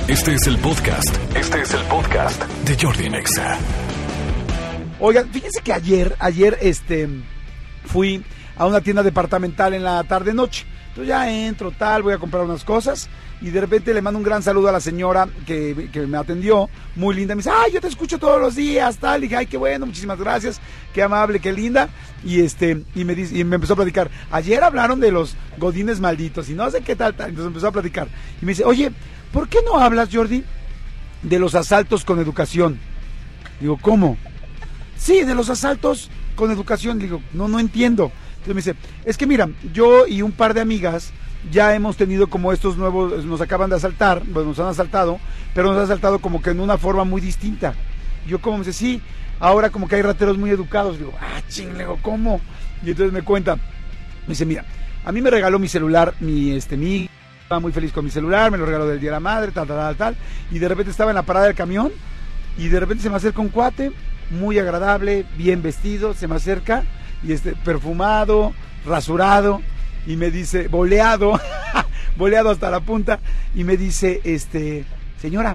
Este es el podcast de Jordi en Exa. Oigan, fíjense que ayer fui a una tienda departamental en la tarde-noche. Entonces ya entro, voy a comprar unas cosas y de repente le mando un gran saludo a la señora que me atendió, muy linda. Me dice, yo te escucho todos los días, tal. Y dije, qué bueno, muchísimas gracias, qué amable, qué linda. Y me dice, y me empezó a platicar. Ayer hablaron de los godines malditos y no sé qué tal. Entonces empezó a platicar. Y me dice, oye, ¿por qué no hablas, Jordi, de los asaltos con educación? Digo, ¿cómo? Sí, de los asaltos con educación. Digo, no entiendo. Entonces me dice, es que mira, yo y un par de amigas ya hemos tenido como estos nuevos, nos acaban de asaltar, bueno, nos han asaltado, pero nos han asaltado como que en una forma muy distinta. Yo como me dice, sí, ahora como que hay rateros muy educados. Digo, chinglego, ¿cómo? Y entonces me cuenta, me dice, mira, a mí me regaló mi celular, mi estaba muy feliz con mi celular, me lo regaló del Día de la Madre, tal, y de repente estaba en la parada del camión, y de repente se me acerca un cuate, muy agradable, bien vestido, se me acerca, y perfumado, rasurado, y me dice, boleado hasta la punta, y me dice, señora,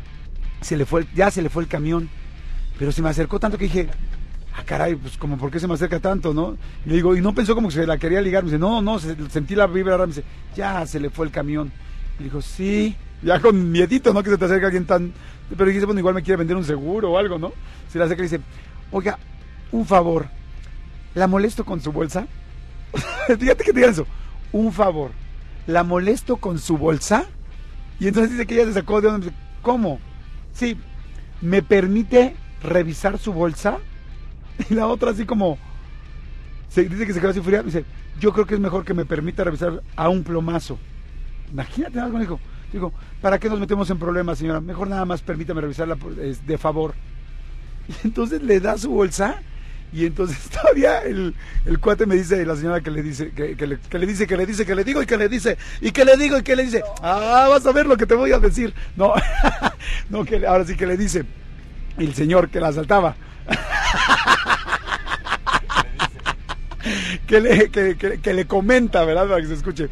ya se le fue el camión, pero se me acercó tanto que dije, caray, pues como por qué se me acerca tanto, ¿no? Y le digo, y no pensó como que se la quería ligar. Me dice, no, sentí la vibra rara. Me dice, ya se le fue el camión. Y dijo, sí, ya con miedito, ¿no? Que se te acerca alguien tan... Pero dije, bueno, igual me quiere vender un seguro o algo, ¿no? Se le acerca y dice, oiga, un favor, ¿la molesto con su bolsa? Fíjate que te digan eso, un favor, ¿la molesto con su bolsa? Y entonces dice que ella se sacó de donde, ¿cómo? Sí, ¿me permite revisar su bolsa? Y la otra así como, dice que se quedó así fría, dice, yo creo que es mejor que me permita revisar a un plomazo. Imagínate algo, dijo. Digo, ¿para qué nos metemos en problemas, señora? Mejor nada más permítame revisarla de favor. Y entonces le da su bolsa. Y entonces todavía el cuate me dice, la señora que le dice, que le dice, que le digo y que le dice, y que le digo y que le dice, vas a ver lo que te voy a decir. No, no, que ahora sí que le dice, el señor que la asaltaba. que le comenta, ¿verdad? Para que se escuche.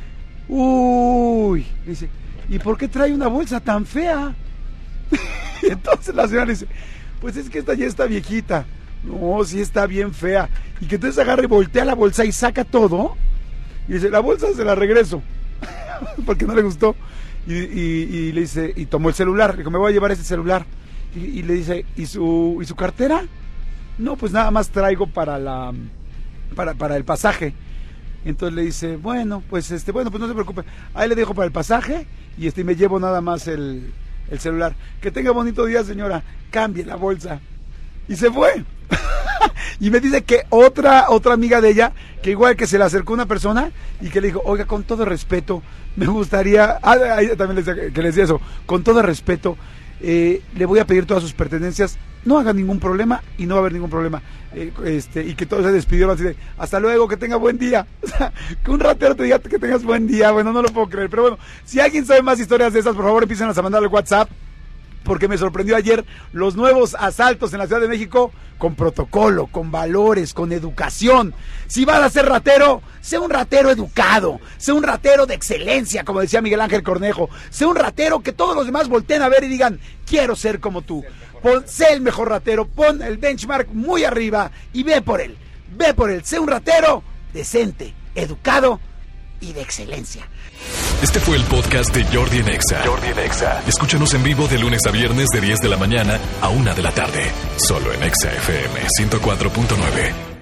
Uy, dice, ¿y por qué trae una bolsa tan fea? Y entonces la señora dice, pues es que esta ya está viejita. No, sí está bien fea. Y que entonces agarra y voltea la bolsa y saca todo. Y dice, la bolsa se la regreso. Porque no le gustó. Y le dice, y tomó el celular. Dijo, me voy a llevar ese celular. Y le dice, ¿y su cartera? No, pues nada más traigo para el pasaje. Entonces le dice, bueno, pues no se preocupe. Ahí le dejo para el pasaje y me llevo nada más el celular. Que tenga bonito día, señora. Cambie la bolsa. Y se fue. Y me dice que otra amiga de ella, que igual que se le acercó una persona y que le dijo, oiga, con todo respeto, me gustaría, ella también le decía, que le decía eso, con todo respeto, le voy a pedir todas sus pertenencias, no haga ningún problema y no va a haber ningún problema. Y que todos se despidieron así de, hasta luego, que tenga buen día. O sea, que un ratero te diga que tengas buen día, bueno, no lo puedo creer. Pero bueno, si alguien sabe más historias de esas, por favor empiecen a mandar al WhatsApp, porque me sorprendió ayer los nuevos asaltos en la Ciudad de México con protocolo, con valores, con educación. Si vas a ser ratero, sé un ratero educado, sé un ratero de excelencia, como decía Miguel Ángel Cornejo, sé un ratero que todos los demás volteen a ver y digan, quiero ser como tú. Sé el mejor ratero, pon el benchmark muy arriba y ve por él, sé un ratero decente, educado y de excelencia. Este fue el podcast de Jordi en Exa. Escúchanos en vivo de lunes a viernes de 10 de la mañana a 1 de la tarde. Solo en Exa FM 104.9.